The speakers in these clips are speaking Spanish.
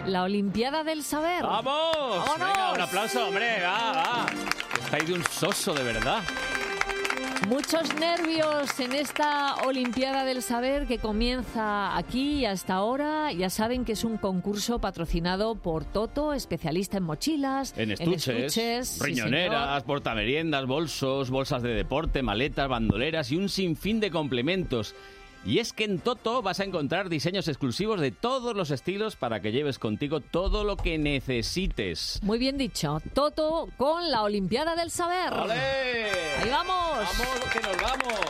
la Olimpiada del Saber. ¡Vamos! ¡Vámonos! Venga, un aplauso, hombre, va. Estáis de un soso, de verdad. Muchos nervios en esta Olimpiada del Saber que comienza aquí y hasta ahora. Ya saben que es un concurso patrocinado por Toto, especialista en mochilas, En estuches, riñoneras, portameriendas, bolsos, bolsas de deporte, maletas, bandoleras y un sinfín de complementos. Y es que en Toto vas a encontrar diseños exclusivos de todos los estilos para que lleves contigo todo lo que necesites. Muy bien dicho. Toto con la Olimpiada del Saber. ¡Olé! ¡Ahí vamos! ¡Vamos, que nos vamos!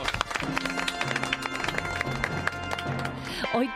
Hoy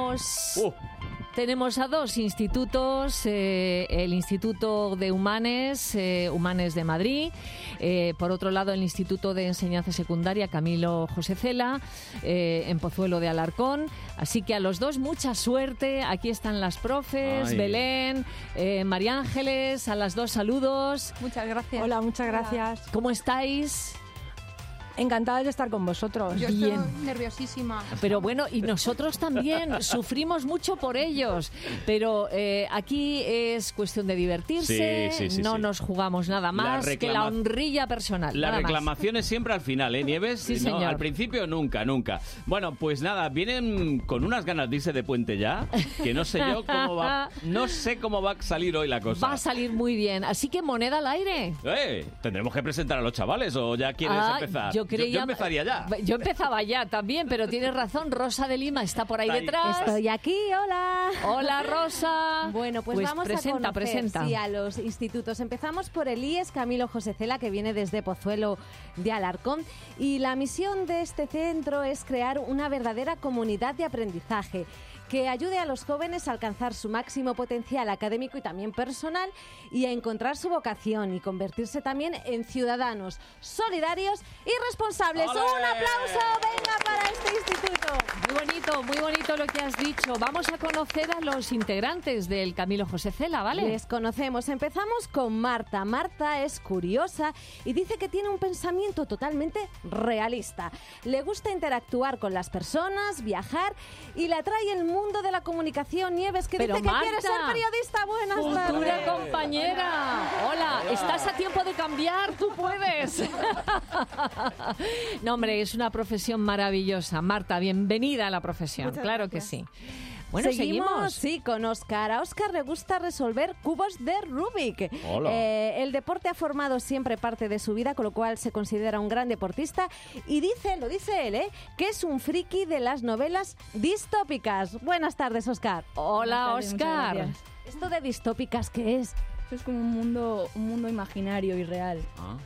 tenemos a dos institutos, el Instituto de Humanes, Humanes de Madrid, por otro lado el Instituto de Enseñanza Secundaria Camilo José Cela, en Pozuelo de Alarcón. Así que a los dos mucha suerte. Aquí están las profes, Ay. Belén, María Ángeles, a las dos saludos. Muchas gracias. Hola, muchas gracias. ¿Cómo estáis? Encantada de estar con vosotros. Yo Bien. estoy nerviosísima. Pero bueno, y nosotros también sufrimos mucho por ellos. Pero aquí es cuestión de divertirse, Sí. no nos jugamos nada más que la honrilla personal. La nada más. reclamación es siempre al final, ¿eh, Nieves? Sí, No, señor. al principio nunca. Bueno, pues nada, vienen con unas ganas de irse de puente ya, que no sé yo cómo va, no sé cómo va a salir hoy la cosa. Va a salir muy bien. Así que moneda al aire. ¿Tendremos que presentar a los chavales o ya quieres empezar? Yo empezaría ya. Yo empezaba ya también, pero tienes razón. Rosa de Lima está por ahí Está ahí. detrás. Estoy aquí, hola. Hola, Rosa. Bueno, pues vamos presenta, a conocer presenta. sí, a los institutos. Empezamos por el IES Camilo José Cela, que viene desde Pozuelo de Alarcón. Y la misión de este centro es crear una verdadera comunidad de aprendizaje que ayude a los jóvenes a alcanzar su máximo potencial académico y también personal y a encontrar su vocación y convertirse también en ciudadanos solidarios y responsables. ¡Olé! ¡Un aplauso! ¡Venga para este instituto! Muy bonito lo que has dicho. Vamos a conocer a los integrantes del Camilo José Cela, ¿vale? Les conocemos. Empezamos con Marta. Marta es curiosa y dice que tiene un pensamiento totalmente realista. Le gusta interactuar con las personas, viajar y le atrae el mundo de la comunicación. Nieves, que Pero dice que Marta, quiere ser periodista. Buenas futura tardes. compañera. Hola, estás a tiempo de cambiar, tú puedes. No, hombre, es una profesión maravillosa. Marta, bienvenida a la profesión. Muchas claro gracias. que sí. Bueno, seguimos. Sí, con Óscar. A Óscar le gusta resolver cubos de Rubik. Hola. El deporte ha formado siempre parte de su vida, con lo cual se considera un gran deportista. Y lo dice él, que es un friki de las novelas distópicas. Buenas tardes, Óscar. Hola, Buenas tardes, muchas Óscar. gracias. ¿Esto de distópicas qué es? Esto es como un mundo imaginario y real.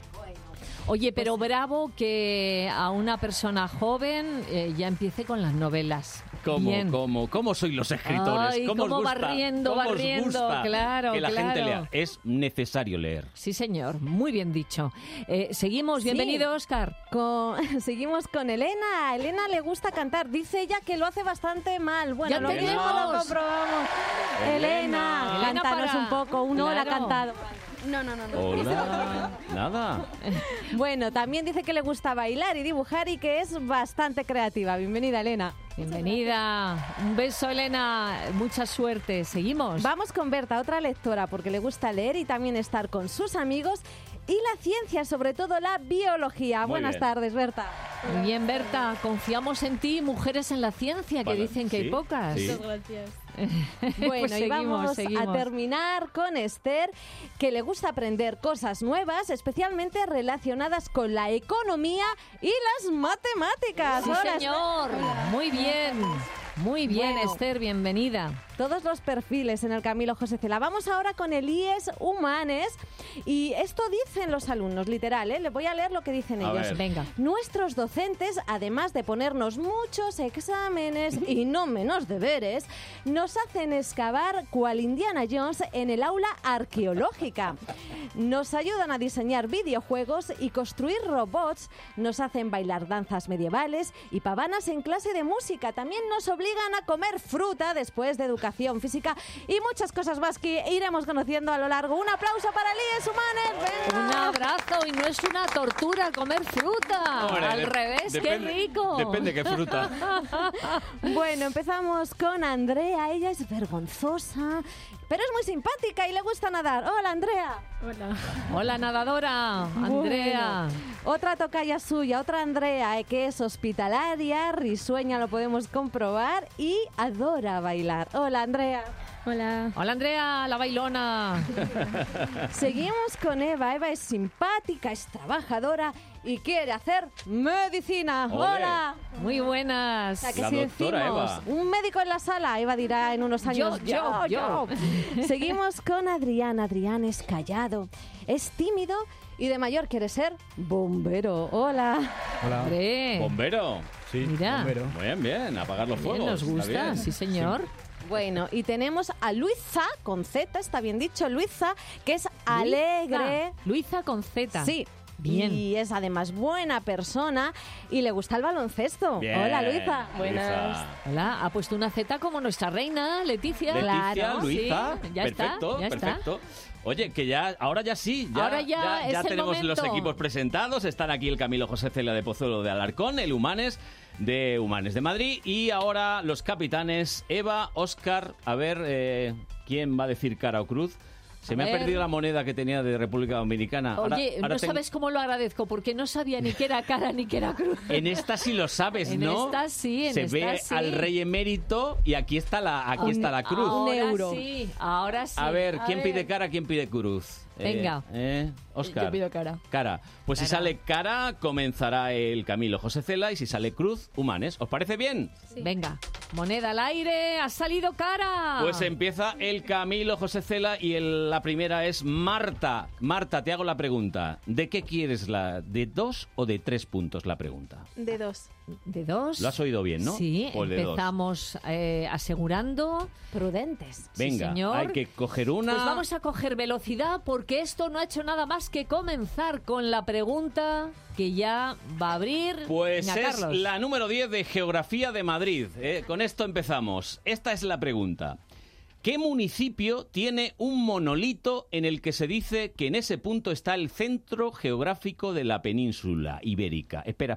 Oye, pero bravo que a una persona joven ya empiece con las novelas. Bien. ¿Cómo sois los escritores? Ay, ¿Cómo os cómo gusta? barriendo, ¿Cómo os barriendo? gusta Claro, que la claro. gente lea? Es necesario leer. Sí, señor. Muy bien dicho. Seguimos. Sí. Bienvenido, Óscar. Seguimos con Elena. A Elena le gusta cantar. Dice ella que lo hace bastante mal. Bueno, Ya lo tenemos. mismo lo comprobamos. Elena, Elena cántanos para- un poco. Uno la ha Claro. cantado. No. Hola. Nada. Bueno, también dice que le gusta bailar y dibujar y que es bastante creativa. Bienvenida, Elena. Bienvenida. Un beso, Elena. Mucha suerte. Seguimos. Vamos con Berta, otra lectora, porque le gusta leer y también estar con sus amigos y la ciencia, sobre todo la biología. Muy Buenas bien. tardes, Berta. Muy bien, Berta. Confiamos en ti, mujeres en la ciencia, que Vale, dicen que hay sí, pocas. sí. Gracias. Bueno, Pues y vamos seguimos. a terminar con Esther, que le gusta aprender cosas nuevas, especialmente relacionadas con la economía y las matemáticas. Sí, Hola, señor. Muy bien. Muy bien, Bueno. Esther, bienvenida. Todos los perfiles en el Camilo José Cela. Vamos ahora con el IES Humanes y esto dicen los alumnos, literal, ¿eh? Les voy a leer lo que dicen A ellos. ver. Venga. Nuestros docentes, además de ponernos muchos exámenes y no menos deberes, nos hacen excavar cual Indiana Jones en el aula arqueológica. Nos ayudan a diseñar videojuegos y construir robots, nos hacen bailar danzas medievales y pavanas en clase de música. También nos obligan a comer fruta después de educación física y muchas cosas más que iremos conociendo a lo largo. Un aplauso para el IES Humanes. ¡Venga! Un abrazo y no es una tortura comer fruta. Hombre, Al revés, qué rico. Depende qué fruta. Bueno, empezamos con Andrea. Ella es vergonzosa, pero es muy simpática y le gusta nadar. Hola, Andrea. Hola. Hola, nadadora, Andrea. Bueno, otra tocaya suya, otra Andrea, que es hospitalaria, risueña, lo podemos comprobar, y adora bailar. Hola, Andrea. Hola. Hola, Andrea, la bailona. Seguimos con Eva. Eva es simpática, es trabajadora y quiere hacer medicina. ¡Ole! Hola. Muy buenas. O sea, que La si doctora decimos Eva. un médico en la sala, Eva dirá en unos años Yo. Seguimos con Adrián. Adrián es callado, es tímido y de mayor quiere ser bombero. Hola. Hola. Hombre, ¿Bombero? Sí, Mira. bombero. Bien, bien, apagar los bien, fuegos. nos está gusta, bien. sí, señor. Bueno, y tenemos a Luisa, con Z, está bien dicho, Luisa, que es alegre. Luisa con Z. Sí. Bien. Y es además buena persona y le gusta el baloncesto. Bien, Hola, Luisa. Luisa. Hola, ha puesto una Z como nuestra reina, Leticia. Leticia, Claro, Luisa, sí, ya perfecto, está, ya está. perfecto. Oye, que ya, ahora ya sí, Ahora ya es el tenemos momento. los equipos presentados. Están aquí el Camilo José Cela de Pozuelo de Alarcón, el Humanes de Madrid, y ahora los capitanes Eva, Óscar. A ver, ¿quién va a decir cara o cruz? Se me ha ver. perdido la moneda que tenía de República Dominicana. Oye, Ahora no tengo- sabes cómo lo agradezco, porque no sabía ni que era cara ni que era cruz. En esta sí lo sabes, En ¿no? esta sí, en Se esta ve sí. al rey emérito y aquí está la cruz. Ahora euro. sí, ahora sí. A ver, ¿quién pide cara, quién pide cruz? Venga. Óscar. Yo pido cara. Cara. Pues si Cara. sale cara, comenzará el Camilo José Cela, y si sale cruz, Humanes. ¿Os parece bien? Venga, moneda al aire, ha salido cara. Pues empieza el Camilo José Cela y la primera es Marta. Marta, te hago la pregunta. ¿De qué quieres ¿De 2 o de 3 puntos la pregunta? De 2. De 2. Lo has oído bien, ¿no? Sí, Pues de dos. empezamos asegurando. Prudentes. Venga, sí, señor. hay que coger una. Pues vamos a coger velocidad porque esto no ha hecho nada más que comenzar con la pregunta que ya va a abrir. Pues Venga, es Carlos. la número 10 de Geografía de Madrid. Con esto empezamos. Esta es la pregunta. ¿Qué municipio tiene un monolito en el que se dice que en ese punto está el centro geográfico de la península ibérica? Espera.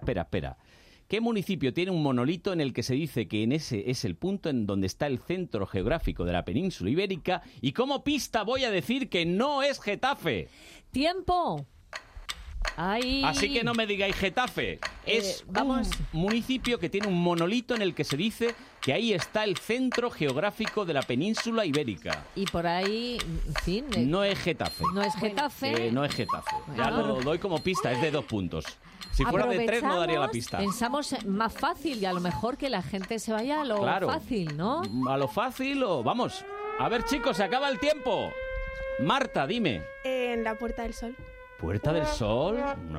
¿Qué municipio tiene un monolito en el que se dice que en ese es el punto en donde está el centro geográfico de la península ibérica? Y como pista voy a decir que no es Getafe. ¡Tiempo! Ay. Así que no me digáis Getafe. Es vamos. un municipio que tiene un monolito en el que se dice que ahí está el centro geográfico de la península ibérica. Y por ahí, en fin, No es Getafe. no es Getafe. No es Getafe. Ya Bueno. lo doy como pista, es de 2 puntos. Si fuera de 3 no daría la Aprovechamos, pista. Pensamos más fácil y a lo mejor que la gente se vaya a lo Claro. fácil, ¿no? A lo fácil o... Vamos. A ver, chicos, se acaba el tiempo. Marta, dime. En la Puerta del Sol. ¿Puerta del Sol?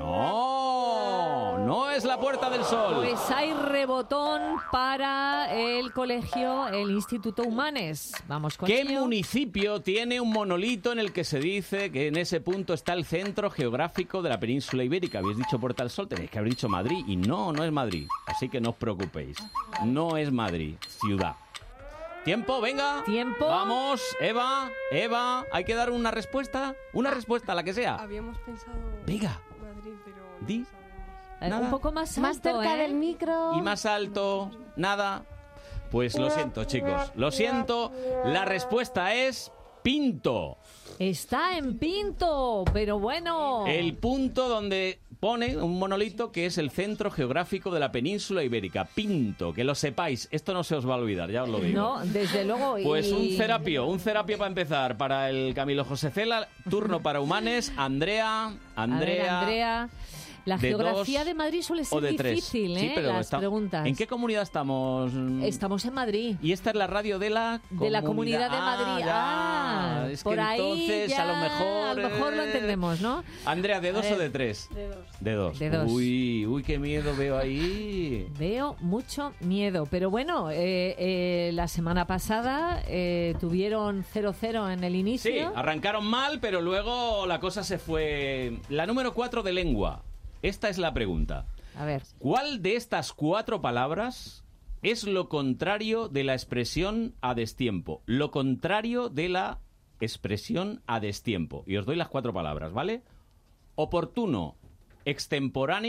No es la Puerta del Sol. Pues hay rebotón para el colegio, el Instituto Humanes. Vamos con ¿Qué ello. municipio tiene un monolito en el que se dice que en ese punto está el centro geográfico de la península ibérica? Habéis dicho Puerta del Sol, tenéis que haber dicho Madrid. Y no es Madrid. Así que no os preocupéis. No es Madrid, ciudad. ¿Tiempo? Venga. Tiempo. Vamos, Eva, hay que dar una respuesta. Una respuesta, la que sea. Habíamos pensado Venga. Madrid, pero Di. no sabemos. Nada. Un poco más alto, Más cerca ¿eh? del micro. Y más alto, nada. Pues lo siento, chicos. Lo siento. La respuesta es Pinto. Está en Pinto, pero bueno. El punto donde pone un monolito que es el centro geográfico de la península ibérica. Pinto, que lo sepáis. Esto no se os va a olvidar, ya os lo digo. No, desde luego. Pues un y- cerapio para empezar para el Camilo José Cela. Turno para Humanes. Andrea. A ver, Andrea. La de geografía 2 de Madrid suele ser o de 3. difícil, ¿eh? Sí, pero Las preguntas. ¿En qué comunidad estamos? Estamos en Madrid. Y esta es la radio de la Comunidad de Madrid. ya. Es que por ahí entonces ya, a lo mejor lo entendemos, ¿no? Andrea, ¿de 2 A o ver. de 3? De 2. De 2. De dos. Uy, qué miedo veo ahí. Veo mucho miedo, pero bueno, la semana pasada tuvieron 0-0 en el Sí, inicio. arrancaron mal, pero luego la cosa se fue. La número 4 de lengua. Esta es la pregunta. A ver, ¿Cuál de estas 4 palabras es lo contrario de la expresión a destiempo? Lo contrario de la expresión a destiempo. Y os doy las 4 palabras, ¿vale? Oportuno, extemporáneo,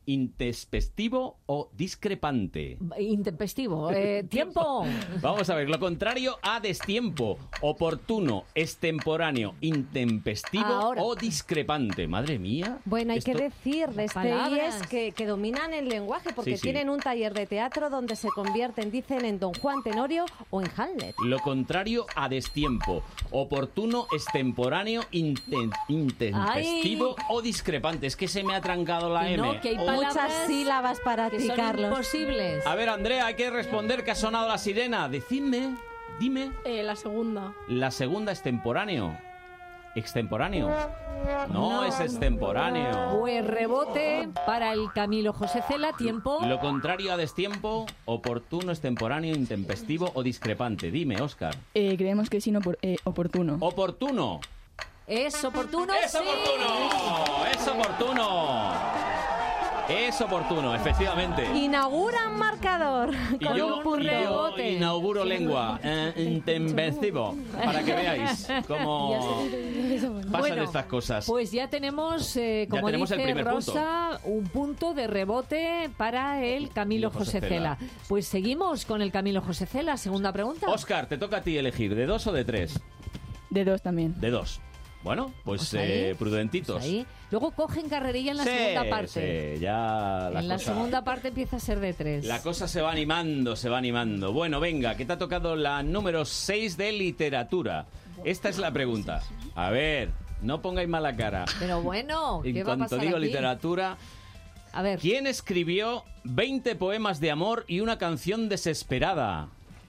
intempestivo o discrepante? Intempestivo. Tiempo. Vamos a ver, lo contrario a destiempo, oportuno, extemporáneo, intempestivo Ahora. o discrepante. Madre mía. Bueno, hay esto- que decir de Palabras. que dominan el lenguaje porque Sí, sí. tienen un taller de teatro donde se convierten, dicen, en Don Juan Tenorio o en Hamlet. Lo contrario a destiempo, oportuno, extemporáneo, intempestivo o discrepante. Es que se me ha trancado la Que M. no, que hay Oh. palabras Muchas sílabas para que ti, son Carlos. imposibles. A ver, Andrea, hay que responder que ha sonado la sirena. Decidme, dime. La segunda. La segunda extemporáneo. ¿Extemporáneo? No, es extemporáneo. Pues rebote para el Camilo José Cela. Tiempo. Lo contrario a destiempo, oportuno, extemporáneo, intempestivo o discrepante. Dime, Óscar. Creemos que es oportuno. Oportuno. ¿Es oportuno? ¡Es Sí. oportuno! ¡Es oportuno! Es oportuno, efectivamente. Inauguran marcador Y con yo, un punto. y yo rebote. inauguro lengua intempestivo para que veáis cómo pasan Bueno, estas cosas. Pues ya tenemos, como tenemos el dice primer punto. Rosa, un punto de rebote para el Camilo José Cela. Pues seguimos con el Camilo José Cela. Segunda pregunta. Óscar, te toca a ti elegir, ¿de 2 o de 3? De 2 también. De 2. Bueno, pues Pues ahí, prudentitos. Pues ahí. Luego cogen carrerilla en la Sí, segunda parte. sí, ya En la cosa- segunda parte empieza a ser de 3. La cosa se va animando, se va animando. Bueno, venga, que te ha tocado la número 6 de literatura. Esta es la pregunta. A ver, no pongáis mala cara. Pero bueno, ¿qué En va a cuanto pasar digo aquí? literatura, A ver, ¿quién escribió 20 poemas de amor y una canción desesperada?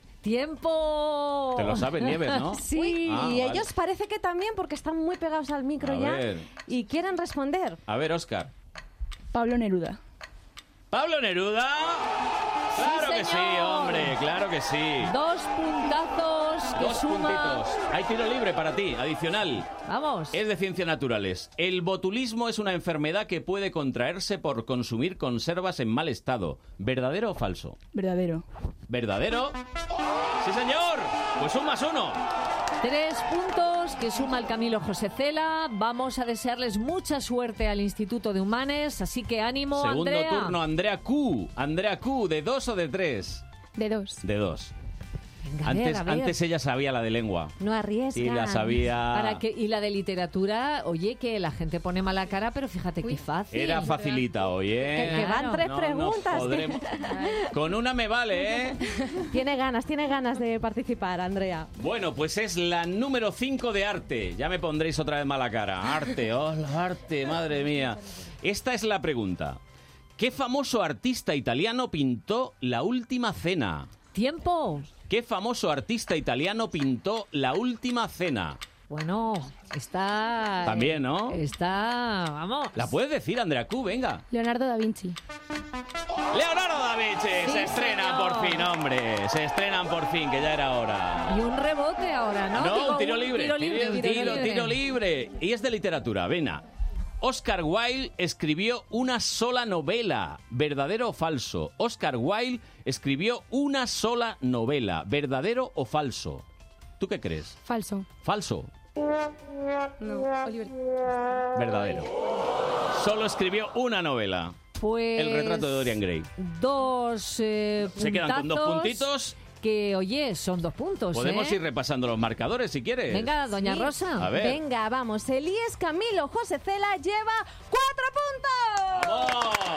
¡tiempo! Te lo sabes, Nieves, ¿no? Sí. Uy, Ah, y vale. ellos parece que también porque están muy pegados al micro A ya ver. y quieren responder. A ver, Óscar. Pablo Neruda. ¿Pablo Neruda? Claro que sí, señor. hombre, claro que sí. 2 puntazos que 2 suma. puntitos. Hay tiro libre para ti, adicional. Vamos. Es de ciencias naturales. El botulismo es una enfermedad que puede contraerse por consumir conservas en mal estado. ¿Verdadero o falso? Verdadero. ¿Verdadero? ¡Sí, señor! Pues 1 más 1. 3 puntos que suma el Camilo José Cela. Vamos a desearles mucha suerte al Instituto de Humanes, así que ánimo, Segundo Andrea. turno, Andrea Q. Andrea Q, ¿de 2 o de 3? De 2. De 2. Venga, a ver, a ver. Antes ella sabía la de lengua. No arriesgan. Y la sabía... Y la de literatura, oye, que la gente pone mala cara, pero fíjate qué fácil. Era facilita hoy, ¿eh? Que van 3 No nos preguntas. podremos- Con una me vale, ¿eh? Tiene ganas de participar, Andrea. Bueno, pues es la número 5 de arte. Ya me pondréis otra vez mala cara. Arte, hola, arte, madre mía. Esta es la pregunta. ¿Qué famoso artista italiano pintó La Última Cena? ¡Tiempo! ¿Qué famoso artista italiano pintó La Última Cena? Bueno, está... También, ¿no? Está... Vamos. ¿La puedes decir, Andrea Q? Venga. Leonardo da Vinci. Leonardo da Vinci. Sí, Se estrenan señor. por fin, hombre. Se estrenan por fin, que ya era hora. Y un rebote ahora, ¿no? No, Digo, un tiro libre. Tiro libre. Y es de literatura, venga. Oscar Wilde escribió una sola novela. ¿Verdadero o falso? Oscar Wilde escribió una sola novela. ¿Verdadero o falso? ¿Tú qué crees? Falso. Falso. No, Oliver. Verdadero. Solo escribió una novela. Pues... El retrato de Dorian Gray. 2 Se quedan con 2 puntazos puntitos. Que, oye, son 2 puntos, Podemos ¿eh? ir repasando los marcadores si quieres. Venga, doña Sí. Rosa. A ver. Venga, vamos. Elías Camilo José Cela lleva 4 puntos. ¡Vamos!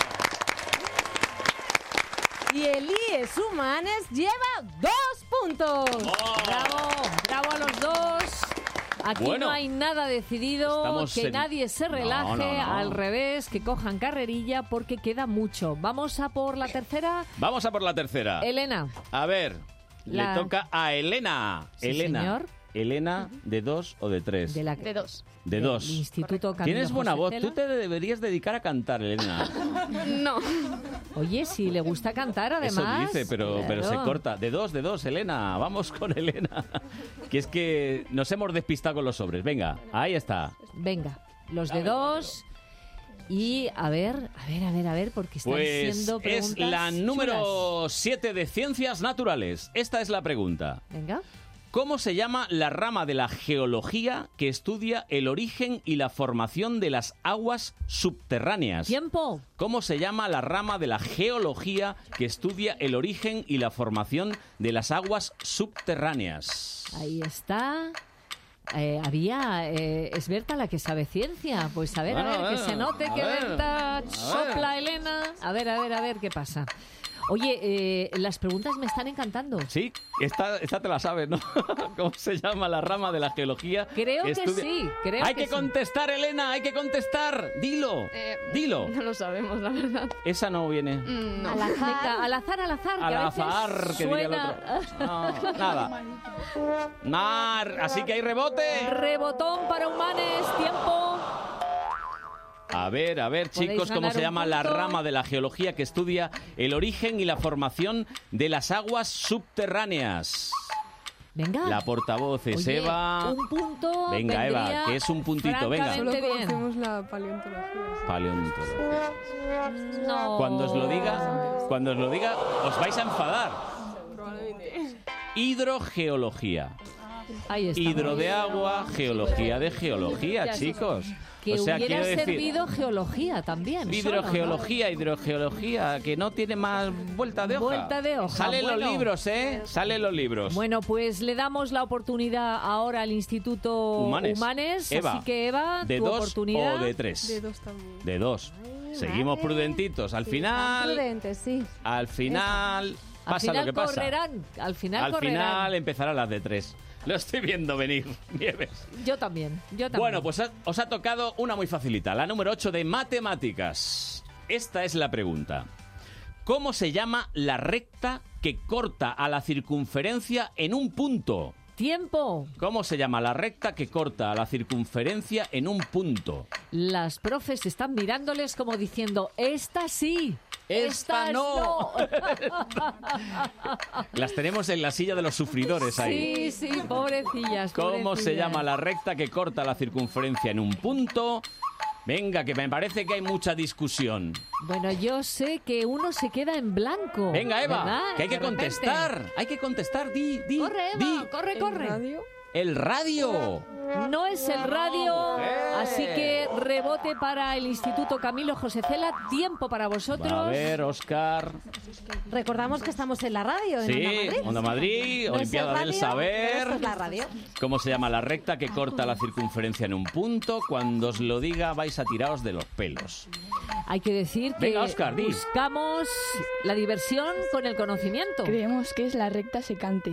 Y Elías Humanes lleva 2 puntos. ¡Oh! Bravo, bravo a los dos. Aquí Bueno, no hay nada decidido, estamos que en- nadie se relaje, No, no, no. al revés, que cojan carrerilla porque queda mucho. Vamos a por la tercera. Vamos a por la tercera. Elena, A ver, La- le toca a Elena. Sí, Elena. señor. Elena, ¿de 2 o de 3? de la De 2. De del 2. Instituto Camilo Tienes buena José voz. Cela. Tú te deberías dedicar a cantar, Elena. No. Oye, si le gusta cantar, además. Eso dice, pero se Claro. corta. De 2, Elena. Vamos con Elena. Que es que nos hemos despistado con los sobres. Venga, ahí está. Venga, los de 2. Y a ver, porque están Pues siendo preguntas es la chulas. número 7 de Ciencias Naturales. Esta es la pregunta. Venga. ¿Cómo se llama la rama de la geología que estudia el origen y la formación de las aguas subterráneas? ¡Tiempo! ¿Cómo se llama la rama de la geología que estudia el origen y la formación de las aguas subterráneas? Ahí está. Es Berta la que sabe ciencia. Pues a ver, que se note que Berta sopla, Elena. A ver qué pasa. Oye, las preguntas me están encantando. Sí, esta te la sabes, ¿no? ¿Cómo se llama la rama de la geología? Creo que sí. Hay que contestar, Elena, hay que contestar. Dilo. No lo sabemos, la verdad. Esa no viene. No. Al azar. Al azar, que diría el otro. No, nada. Así que hay rebote. Rebotón para Humanes. Tiempo. A ver, chicos, ¿cómo se llama la rama de la geología que estudia el origen y la formación de las aguas subterráneas? Venga. La portavoz es Oye, Eva. Un punto. Venga, Eva, que es un puntito, venga. Solo Bien. conocemos la paleontología. Paleontología. No. Cuando os lo diga, os vais a enfadar. Probablemente. Hidrogeología. Ahí está. Hidro de agua, geología de geología, chicos. Que o sea, hubiera quiero decir, servido geología también. hidrogeología, que no tiene más vuelta de hoja. Vuelta de hoja. Salen los libros, ¿eh? Salen los libros. Bueno, pues le damos la oportunidad ahora al Instituto Humanes. Eva, así que, Eva, ¿de tu 2 oportunidad. o de 3? De 2 también. De 2. Seguimos prudentitos. Al final... Prudentes, sí. Al final... Pasa lo que pasa. Al final correrán. Final empezarán las de 3. Lo estoy viendo venir, Nieves. Yo también. Bueno, pues os ha tocado una muy facilita, la número 8 de matemáticas. Esta es la pregunta. ¿Cómo se llama la recta que corta a la circunferencia en un punto? ¡Tiempo! ¿Cómo se llama la recta que corta a la circunferencia en un punto? Las profes están mirándoles como diciendo, ¡esta sí! ¡Esta no! Las tenemos en la silla de los sufridores ahí. Sí, pobrecillas. ¿Cómo se llama la recta que corta la circunferencia en un punto? Venga, que me parece que hay mucha discusión. Bueno, yo sé que uno se queda en blanco. Venga, Eva, ¿verdad? que hay que De repente. contestar. Hay que contestar, di. Corre, Eva, corre. ¿El radio? El radio. No es el radio, así que rebote para el Instituto Camilo José Cela. Tiempo para vosotros. A ver, Óscar. Recordamos que estamos en la radio, en Sí, Onda Madrid. Onda Madrid, No es el Olimpiada del radio, Saber. pero esto es la radio. ¿Cómo se llama la recta que corta la circunferencia en un punto? Cuando os lo diga vais a tiraros de los pelos. Hay que decir que Venga, Óscar, di. buscamos la diversión con el conocimiento. Creemos que es la recta secante.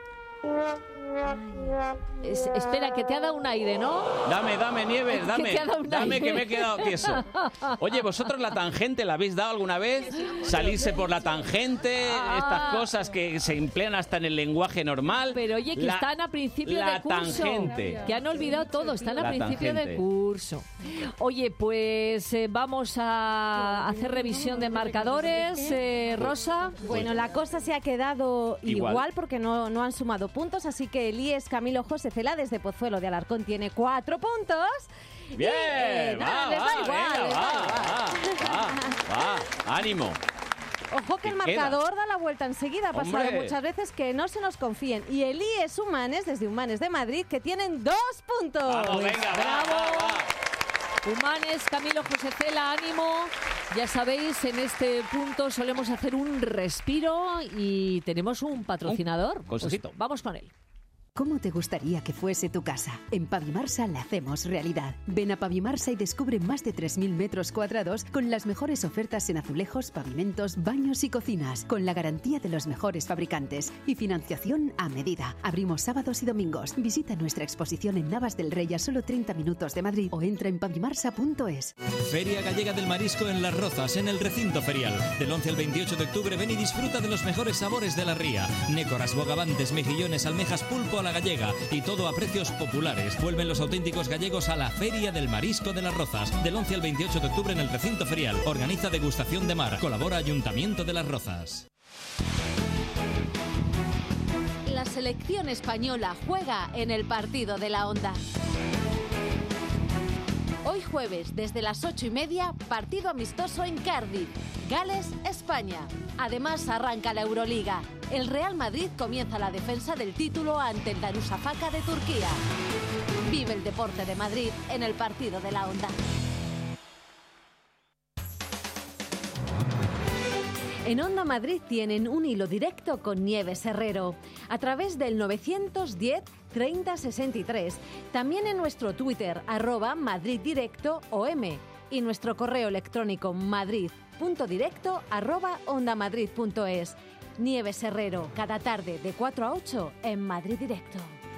Espera, que te ha dado un aire, ¿no? Dame, Nieves, Que te ha dado un dame aire. que me he quedado tieso. Oye, ¿vosotros la tangente la habéis dado alguna vez? Salirse por la tangente, estas cosas que se emplean hasta en el lenguaje normal. Pero oye, que están a principio de curso. tangente. Que han olvidado todo, están a La principio de tangente. curso. Oye, pues vamos a hacer revisión de marcadores. Rosa. Bueno, la cosa se ha quedado Igual. igual porque no han sumado puntos, así que el IES Camilo José Cela desde Pozuelo de Alarcón tiene 4 puntos. Bien, Y, nada, les da igual, venga, les da va, ánimo. Ojo que el ¿Qué queda? marcador da la vuelta enseguida. Ha pasado Hombre. muchas veces que no se nos confíen. Y el IES Humanes, desde Humanes de Madrid, que tienen 2 puntos. Vamos, venga, bravo. va. Humanes, Camilo José Cela, ánimo. Ya sabéis, en este punto solemos hacer un respiro y tenemos un patrocinador. consejito. Pues vamos con él. ¿Cómo te gustaría que fuese tu casa? En Pavimarsa la hacemos realidad. Ven a Pavimarsa y descubre más de 3.000 metros cuadrados con las mejores ofertas en azulejos, pavimentos, baños y cocinas, con la garantía de los mejores fabricantes y financiación a medida. Abrimos sábados y domingos. Visita nuestra exposición en Navas del Rey a solo 30 minutos de Madrid o entra en pavimarsa.es. Feria Gallega del Marisco en Las Rozas, en el recinto ferial. Del 11 al 28 de octubre ven y disfruta de los mejores sabores de la ría. Nécoras, bogavantes, mejillones, almejas, pulpo a la gallega y todo a precios populares. Vuelven los auténticos gallegos a la Feria del Marisco de Las Rozas. Del 11 al 28 de octubre en el recinto ferial. Organiza Degustación de Mar. Colabora Ayuntamiento de Las Rozas. La selección española juega en el partido de la Onda. Hoy jueves, desde las 8:30, partido amistoso en Cardiff, Gales, España. Además, arranca la Euroliga. El Real Madrid comienza la defensa del título ante el Darüşşafaka de Turquía. Vive el deporte de Madrid en el partido de la Onda. En Onda Madrid tienen un hilo directo con Nieves Herrero a través del 910 30 63. También en nuestro Twitter, @MadridDirectoOM, y nuestro correo electrónico madrid.directo@ondamadrid.es. Nieves Herrero, cada tarde de 4 a 8 en Madrid Directo.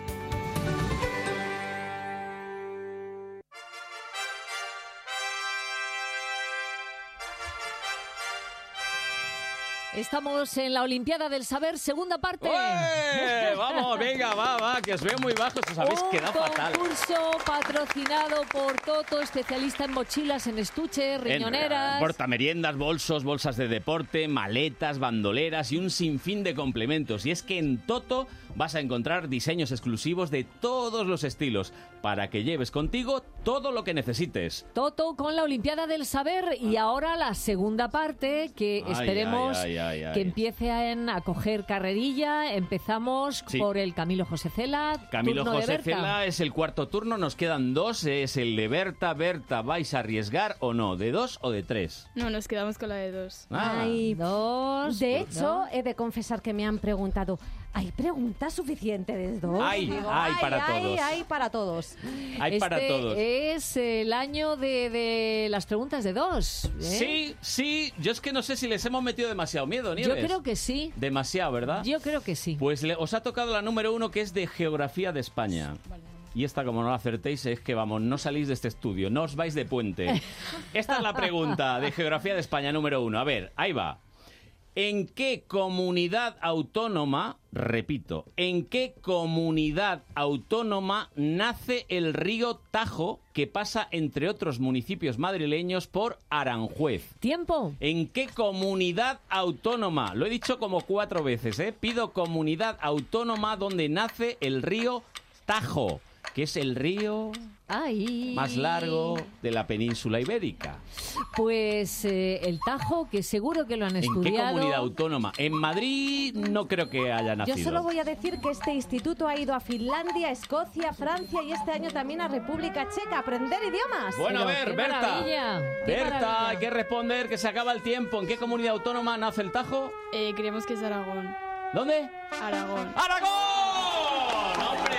Estamos en la Olimpiada del Saber, segunda parte. ¡Ué! Vamos, venga, va, que os veo muy bajos, os habéis quedado fatal. Un concurso patrocinado por Toto, especialista en mochilas, en estuches, riñoneras. Portameriendas, bolsos, bolsas de deporte, maletas, bandoleras y un sinfín de complementos. Y es que en Toto vas a encontrar diseños exclusivos de todos los estilos para que lleves contigo todo lo que necesites. Toto con la Olimpiada del Saber y ahora la segunda parte que esperemos que empiece a coger carrerilla. Empezamos por el Camilo José Cela. Camilo turno José de Berta. Cela es el cuarto turno, nos quedan 2, es el de Berta. Berta, ¿vais a arriesgar o no? ¿De 2 o de 3? No, nos quedamos con la de 2. Ay, 2. De hecho, he de confesar que me han preguntado, ¿hay preguntas suficientes de 2? Hay para todos. Hay para todos. Hay para todos. Es el año de las preguntas de 2. Sí, yo es que no sé si les hemos metido demasiado miedo, Nieves. Yo creo que sí. Demasiado, ¿verdad? Yo creo que sí. Pues os ha tocado la número 1, que es de Geografía de España. Y esta, como no la acertéis, es que, vamos, no salís de este estudio, no os vais de puente. Esta es la pregunta de Geografía de España número 1. A ver, ahí va. ¿En qué comunidad autónoma, repito, en qué comunidad autónoma nace el río Tajo, que pasa, entre otros municipios madrileños, por Aranjuez? ¿Tiempo? ¿En qué comunidad autónoma? Lo he dicho como 4 veces, ¿eh? Pido comunidad autónoma donde nace el río Tajo, que es el río más largo de la península ibérica. Pues el Tajo, que seguro que lo han estudiado. ¿En qué comunidad autónoma? En Madrid no creo que haya nacido. Yo solo voy a decir que este instituto ha ido a Finlandia, Escocia, Francia y este año también a República Checa a aprender idiomas. Bueno, a ver, Berta. Berta, hay que responder. responder, que se acaba el tiempo. ¿En qué comunidad autónoma nace el Tajo? Creemos que es Aragón. ¿Dónde? Aragón. ¡Aragón! ¡Hombre!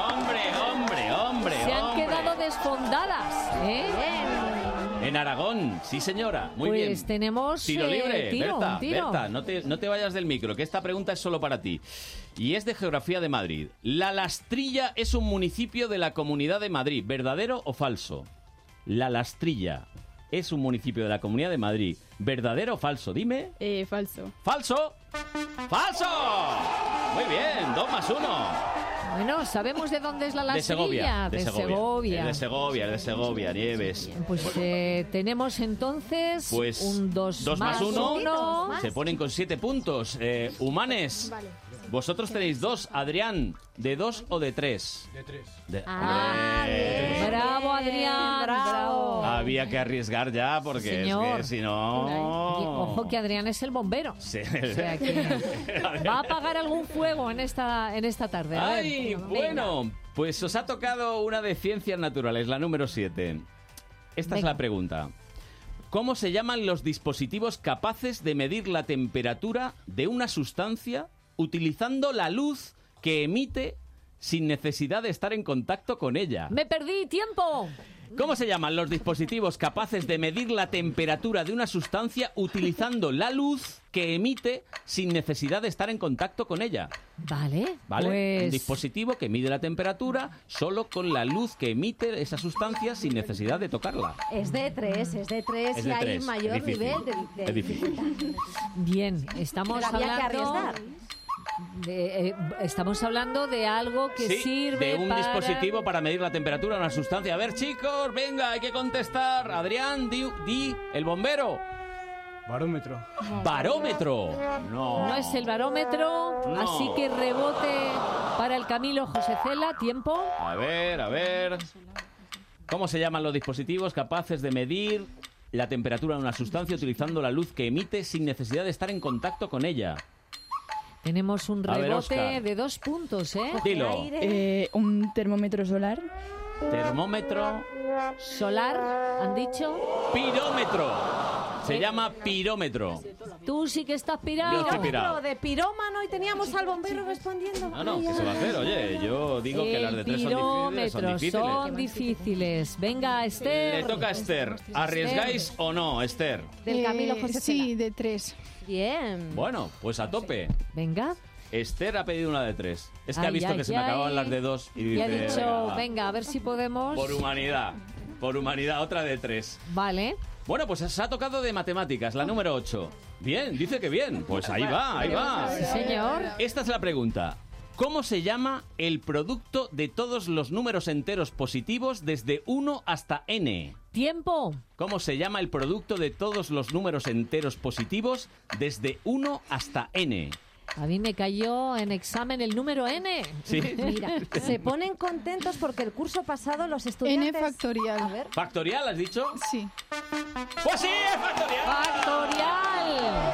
Se han quedado desfondadas, ¿eh? En Aragón, sí señora, muy bien. Pues tenemos tiro libre, tiro. Berta, no te vayas del micro, que esta pregunta es solo para ti. Y es de Geografía de Madrid. La Lastrilla es un municipio de la Comunidad de Madrid, ¿verdadero o falso? La Lastrilla es un municipio de la Comunidad de Madrid, ¿verdadero o falso? Dime. Falso. ¿Falso? ¡Falso! Muy bien, 2 más 1. Bueno, sabemos de dónde es la De Lastrilla. Segovia. Es de Segovia, Nieves. Pues tenemos entonces pues, un 2 más 1. 1. Se ponen con 7 puntos. Humanes, vosotros tenéis 2. Adrián, ¿de 2 o de 3? De 3. Bien. Bravo, Adrián. Bravo. Había que arriesgar ya, porque es que si no... Ojo que Adrián es el bombero. Sí. O sea que va a apagar algún fuego en esta tarde. A ver. ¡Ay, bueno! Pues os ha tocado una de ciencias naturales, la número 7. Esta es la pregunta. ¿Cómo se llaman los dispositivos capaces de medir la temperatura de una sustancia utilizando la luz que emite sin necesidad de estar en contacto con ella? ¡Me perdí! ¡Tiempo! ¿Cómo se llaman los dispositivos capaces de medir la temperatura de una sustancia utilizando la luz que emite sin necesidad de estar en contacto con ella? Vale. Pues... un dispositivo que mide la temperatura solo con la luz que emite esa sustancia sin necesidad de tocarla. Es de 3 y hay mayor nivel de... Es difícil. Bien, estamos hablando... estamos hablando de algo que sirve de un dispositivo para medir la temperatura de una sustancia. A ver, chicos, venga, hay que contestar. Adrián, di el bombero. Barómetro. ¿Barómetro? No es el barómetro, así que rebote para el Camilo José Cela. ¿Tiempo? A ver. ¿Cómo se llaman los dispositivos capaces de medir la temperatura de una sustancia utilizando la luz que emite sin necesidad de estar en contacto con ella? Tenemos un A ver, rebote Óscar. de 2 puntos, ¿eh? Dilo. Un termómetro solar. Termómetro. Solar, han dicho. Pirómetro. Se llama pirómetro. Tú sí que estás pirado. Yo estoy pirado. De pirómano y teníamos al bombero respondiendo. No, ¿qué se va a hacer? Oye, yo digo que las de 3 son difíciles. Son difíciles. Venga, Esther. Le toca a Esther. ¿Arriesgáis o no, Esther? Del Camilo José Sí, de 3. Bien. Bueno, pues a tope. Venga. Esther ha pedido una de 3. Es que ha Ay, visto ay, que se me ay. acababan las de 2 y Y ha dice, dicho, venga, a ver si podemos. por humanidad, otra de 3. Vale. Bueno, pues se ha tocado de matemáticas, la número 8. Bien, dice que bien. Pues ahí va. Sí, señor. Esta es la pregunta. ¿Cómo se llama el producto de todos los números enteros positivos desde 1 hasta n? Tiempo. ¿Cómo se llama el producto de todos los números enteros positivos desde 1 hasta n? A mí me cayó en examen el número n. Sí. Mira, se ponen contentos porque el curso pasado los estudiantes... N factorial. A ver. ¿Factorial has dicho? Sí. ¡Pues sí, es factorial! Factorial.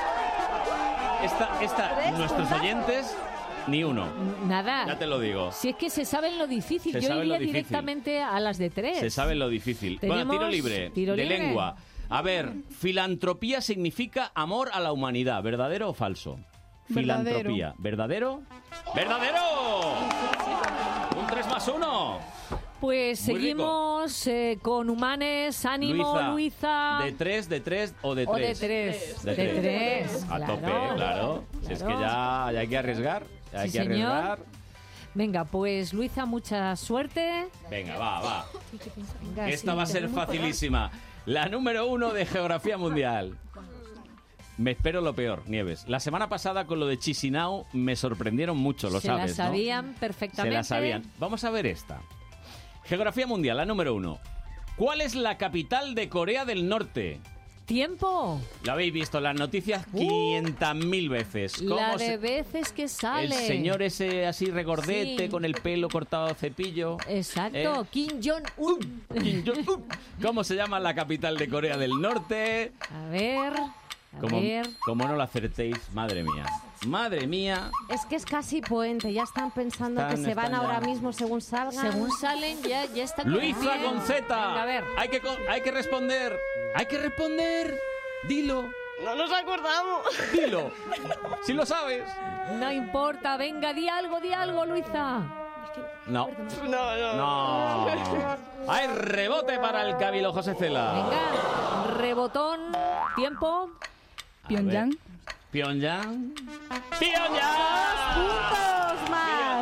Esta, nuestros oyentes, ni uno. Nada. Ya te lo digo. Si es que se saben lo difícil. Se Yo saben iría lo difícil. directamente a las de 3. Se sabe lo difícil. Bueno, Tenemos tiro libre. tiro de libre. lengua. A ver, filantropía significa amor a la humanidad. ¿Verdadero o falso? Verdadero. Filantropía. ¿Verdadero? ¡Verdadero! Un 3+1. Pues Muy seguimos con Humanes. Ánimo, Luisa. ¿De 3 o de 3? O de 3. De De tres. 3. A tope, claro. Si es que ya hay que arriesgar. Ya hay Sí, que señor. arriesgar. Venga, pues Luisa, mucha suerte. Venga, va. Venga, Esta sí, va a ser tenemos- facilísima. La número 1 de Geografía Mundial. Me espero lo peor, Nieves. La semana pasada con lo de Chisinau me sorprendieron mucho, lo Se sabes, la ¿no? sabían perfectamente. Se la sabían. Vamos a ver esta. Geografía Mundial, la número 1. ¿Cuál es la capital de Corea del Norte? ¡Tiempo! Lo habéis visto en las noticias 500.000 veces. La de se- veces que sale. El señor ese así regordete, Sí. con el pelo cortado a cepillo. Exacto, Kim Jong-un. Kim Jong-un. ¿Cómo se llama la capital de Corea del Norte? A ver, Como no lo acertéis, madre mía. Madre mía. Es que es casi puente, ya están pensando que se van están ahora ya. mismo según salgan. Según salen, ya están... Luisa bien. con Z. Venga, a ver. Hay que responder. Hay que responder. Dilo. No nos acordamos. Dilo. Si lo sabes. No importa, venga, di algo, Luisa. No. No. No. Hay rebote para el Camilo José Cela. Venga, rebotón, tiempo. Pyongyang. Pyongyang. ¡Pyongyang! ¡Puntos más!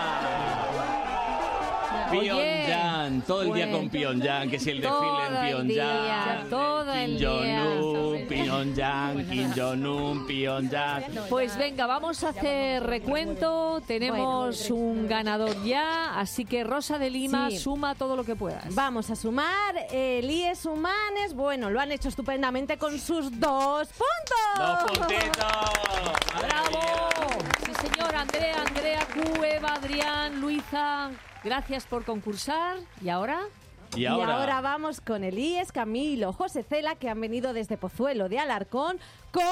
Pyongyang, todo el día bueno. con Pyongyang, que si el desfile Todo en el Pyongyang, día, todo el Kim Jong-un, día. Pyongyang, Kim Jong-un, Pyongyang. Pues venga, vamos a hacer recuento. Tenemos un ganador ya, así que Rosa de Lima, Sí. suma todo lo que puedas. Vamos a sumar. Elías Humanes, bueno, lo han hecho estupendamente con sus 2 puntos. 2 puntitos. Madre ¡Bravo! mía. Sí, señor. Andrea Q, Eva, Adrián, Luisa, gracias por concursar. ¿Y ahora? Y Y ahora, ahora vamos con Elías, Camilo, José Cela, que han venido desde Pozuelo de Alarcón con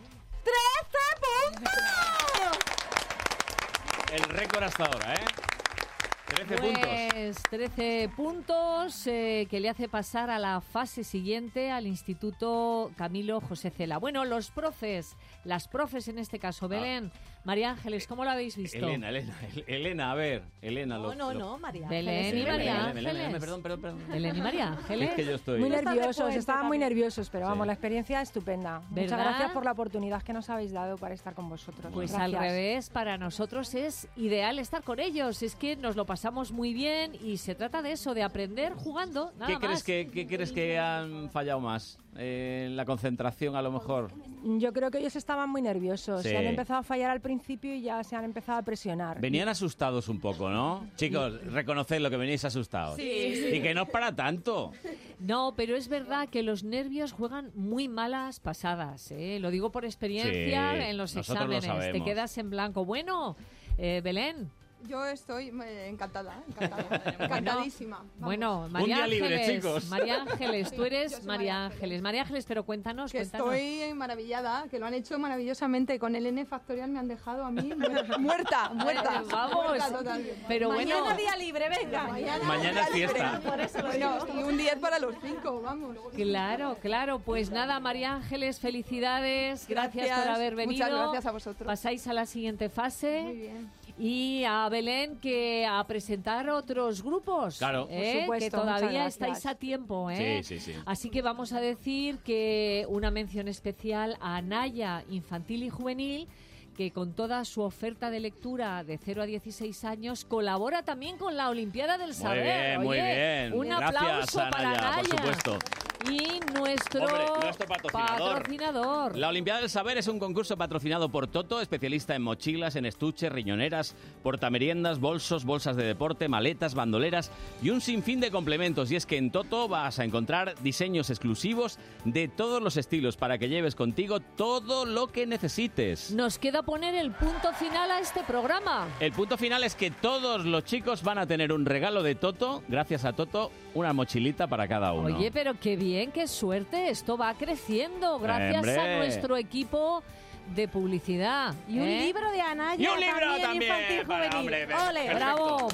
13 puntos. el récord hasta ahora, ¿eh? 13 puntos. Pues 13 puntos que le hace pasar a la fase siguiente al Instituto Camilo José Cela. Bueno, las profes en este caso, Belén, María Ángeles, ¿cómo lo habéis visto? Elena, a ver, Elena. No, María. Belén y Ángeles, María Belén. Ángeles. Perdón. Belén y María Ángeles. Es que yo estoy... Muy Está de nerviosos, puente estaban muy también. nerviosos, pero vamos, Sí. la experiencia estupenda. ¿Verdad? Muchas gracias por la oportunidad que nos habéis dado para estar con vosotros. Pues Gracias. al revés, para nosotros es ideal estar con ellos. Es que nos lo pasamos muy bien y se trata de eso, de aprender jugando, nada ¿Qué más. crees que han fallado más? La concentración, a lo mejor. Yo creo que ellos estaban muy nerviosos. Sí. Se han empezado a fallar al principio y ya se han empezado a presionar. Venían asustados un poco, ¿no? Chicos, reconoced lo que veníais asustados. Y que no es para tanto. No, pero es verdad que los nervios juegan muy malas pasadas, ¿eh? Lo digo por experiencia Sí, en los nosotros lo exámenes. Te sabemos. quedas en blanco. Bueno, Belén, Yo estoy encantada. Encantadísima. Vamos. Bueno, Un María día libre, Ángeles, chicos. María Ángeles, tú Yo eres soy María Ángeles. María Ángeles, pero cuéntanos, Que cuéntanos. estoy maravillada, que lo han hecho maravillosamente. Con el N factorial me han dejado a mí muerta. Vamos, Muerta totalmente. pero Mañana bueno, día libre, venga. Mañana es fiesta. Por eso lo Bueno, digo. y un 10 para los 5, vamos. claro. Pues nada, María Ángeles, felicidades. Gracias por haber venido. Muchas gracias a vosotros. Pasáis a la siguiente fase. Muy bien. Y a Belén que a presentar otros grupos. Claro. Por supuesto, que todavía muchas gracias. estáis a tiempo. Sí. Así que vamos a decir que una mención especial a Naya Infantil y Juvenil, que con toda su oferta de lectura de 0 a 16 años colabora también con la Olimpiada del Saber. Muy Oye, bien. Un Gracias aplauso a para Naya, Naya. por supuesto. Y nuestro, Hombre, nuestro patrocinador. La Olimpiada del Saber es un concurso patrocinado por Toto, especialista en mochilas, en estuches, riñoneras, portameriendas, bolsos, bolsas de deporte, maletas, bandoleras y un sinfín de complementos. Y es que en Toto vas a encontrar diseños exclusivos de todos los estilos para que lleves contigo todo lo que necesites. Nos queda poner el punto final a este programa. El punto final es que todos los chicos van a tener un regalo de Toto, gracias a Toto, una mochilita para cada uno. Oye, pero qué bien, qué suerte. Esto va creciendo gracias ¡Hombre! a nuestro equipo de publicidad. Y un libro de Anaya Y un libro también infantil para, juvenil. hombre, ¡Ole! perfecto. ¡Bravo!